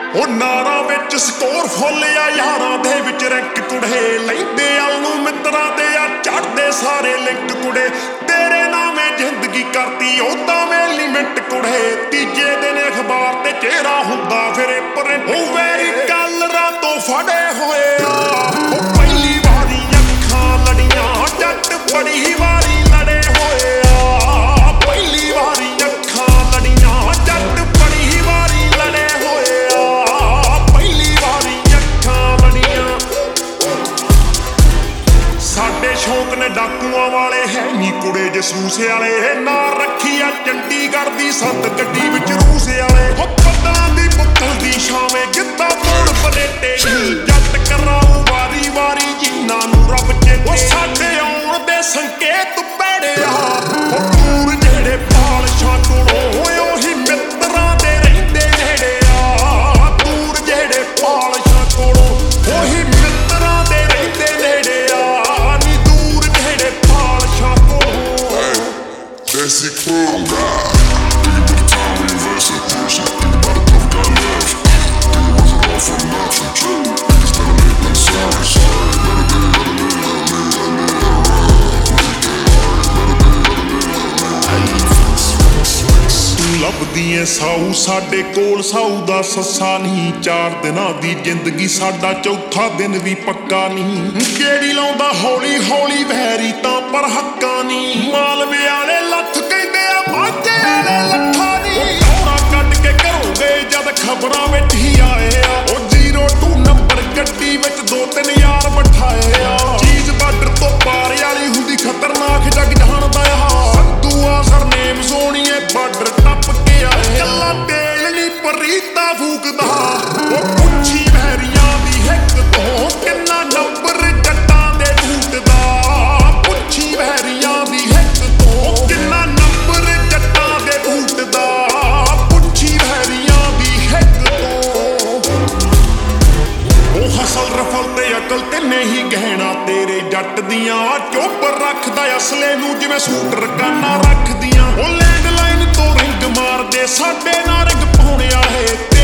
ਉਹ ਨਾਰਾਂ ਵਿੱਚ ਸਕੋਰ ਫੁੱਲ ਆ ਯਾਰਾਂ ਦੇ ਵਿੱਚ ਰੈਂਕ ਕੁੜੇ ਲੈਂਦੇ ਆਲ ਨੂੰ ਮਿੱਤਰਾਂ ਦੇ ਆ ਚੜਦੇ ਸਾਰੇ ਲਿੰਕ ਕੁੜੇ ਤੇਰੇ ਨਾਮੇ ਜ਼ਿੰਦਗੀ ਕਰਤੀ ਉਹ ਤਾਂ ਮੇਲੀ ਮਿੰਟ ਕੁੜੇ ਤੀਜੇ ਦਿਨ ਅਖਬਾਰ ਤੇ ਚਿਹਰਾ ਹੁੰਦਾ ਫਿਰੇ ਪ੍ਰਿੰਟ ਉਹ ਵੈਰੀ ਕਲਰਾਂ ਤੋਂ ਫੜੇ ਹੋਏ ਆ ਉਹ ਪਹਿਲੀ ਵਾਰੀ ਅੱਖਾਂ ਲੜੀਆਂ ਜੱਟ ਬੜੀ ਵਾਰੀ ਲੜੇ ਹੋਏ ਆ ਪਹਿਲੀ ਵਾਰੀ ਅੱਖਾਂ ਲੜੀਆਂ ਜੱਟ ਬੜੀ ਵਾਰੀ ਲੜੇ ਹੋਏ ਆ ਪਹਿਲੀ ਵਾਰੀ ਅੱਖਾਂ ਲੜੀਆਂ ਸਾਡੇ ਸ਼ੌਕ ਨੇ ਡਾਕੂਆਂ ਵਾਲੇ ਹੈ ਨੀ ਕੁੜੇ ਜਸੂਸ ਵਾਲੇ ਨਾਲ ਰੱਖੀ ਆ ਚੰਡੀਗੜ੍ਹ ਦੀ ਸੰਤ ਗੱਡੀ ਵਿੱਚ ਰੂਸ ਵਾਲੇ ਹੋ ਪੱਤਾਂ ਦੀ ਬੁੱਤਲ ਦੀ ਛਾਵੇਂ ਗਿੱਧਾ ਪਾਉਣ ਪਲੇਟੇ ਜੱਟ ਕਰਾਉ ਵਾਰੀ ਵਾਰੀ ਜਿਨ੍ਹਾਂ ਨੂੰ ਰੱਬ ਚੇਤੇ ਉਹ ਸਾਡੇ ਆਉਣ ਦੇ ਸੰਕੇਤ ਪੈੜਿਆ ਉਹ ਦੂਰ ਜਿਹੜੇ ਪਾਲਸ਼ਾਂ ਕੋਲੋਂ ਉਹੀ ਮਿੱਤਰਾਂ ਦੇ ਰਹਿੰਦੇ ਨੇੜੇ ਆ ਦੂਰ ਜਿਹੜੇ ਪਾਲਸ਼ਾਂ ਕੋਲੋਂ ਉਹੀ ਮਿੱਤਰਾਂ ਦੇ ਰਹਿੰਦੇ ਨੇੜੇ ਆ ਨੀ ਦੂਰ ਜਿਹੜੇ ਪਾਲਸ਼ਾਂ ਕੋਲੋਂ Desi crew, God. Think about the time we invested. Think about the stuff got left. Think it wasn't all for nothing. True. Niggas never make them sorry. ਲੱਭਦੀ ਏ ਸਾਊ ਸਾਡੇ ਕੋਲ ਸਾਊ ਦਾ ਸੱਸਾ ਨਹੀਂ 4 ਦਿਨਾਂ ਦੀ ਜ਼ਿੰਦਗੀ ਸਾਡਾ ਚੌਥਾ ਦਿਨ ਵੀ ਪੱਕਾ ਨਹੀਂ ਕਿਹੜੀ ਲਾਉਂਦਾ ਹੌਲੀ ਹੌਲੀ ਵੈਰੀ ਤਾਂ ਪਰ ਹੱਕਾਂ ਨਹੀਂ ਮਾਲਵੇ ਵਾਲੇ ਲੱਥ ਕਹਿੰਦੇ ਆ ਮਾਝੇ ਵਾਲੇ ਲੱਥਾਂ ਨਹੀਂ ਦੌੜਾ ਕੱਢ ਕੇ ਘਰੋਂ ਗਏ ਜਦ ਖਬਰਾਂ ਵਿੱਚ ਹੀ ਆਏ ਆ ਉਹ 02 ਨੰਬਰ ਗੱਡੀ ਵਿੱਚ 2-3 ਯਾਰ ਬਿਠਾਏ ਆ ਚੀਜ਼ ਬਾਰਡਰ ਤੋਂ ਪਾਰ ਵਾਲੀ ਹੁੰਦੀ ਖਤਰਨਾਕ ਜੱਗ ਜਾਣਦਾ ਆ ਸੰਧੂਆ ਸਰਨੇਮ ਸੋਹਣੀਏ ਬਾਰਡਰ ਟੱਪ ਕੇ ਆਏ ਕੱਲਾ ਤੇਲ ਨੀ ਪਰੀਤਾ ਫੂਕਦਾ ਉਹ ਪੁੱਛੀ ਵੈਰੀਆਂ ਦੀ ਹਿੱਕ ਤੋਂ ਕਿੰਨਾ ਨੰਬਰ ਜੱਟਾਂ ਦੇ ਢੂਟਦਾ ਪੁੱਛੀ ਵੈਰੀਆਂ ਦੀ ਹਿੱਕ ਤੋਂ ਕਿੰਨਾ ਨੰਬਰ ਜੱਟਾਂ ਦੇ ਢੂਟਦਾ ਪੁੱਛੀ ਵੈਰੀਆਂ ਦੀ ਹਿੱਕ ਤੋਂ ਉਹ ਹਸਲ ਰਫਲ ਤੇ ਅਕਲ ਤੇ ਨਹੀਂ ਗਹਿਣਾ ਤੇਰੇ ਜੱਟ ਦੀਆਂ ਚੁੱਪ ਰੱਖਦਾ ਅਸਲੇ ਨੂੰ ਜਿਵੇਂ ਸੂਟ ਰਕਾਨਾ ਰੱਖਦੀਆਂ ਉਹ ਲੈਂਡਲਾਈਨ ਤੋਂ ਰਿੰਗ ਮਾਰਦੇ ਸਾਡੇ ਨਾਲ ਰਿੰਗ ਪਾਉਣੇ ਵਾਲੇ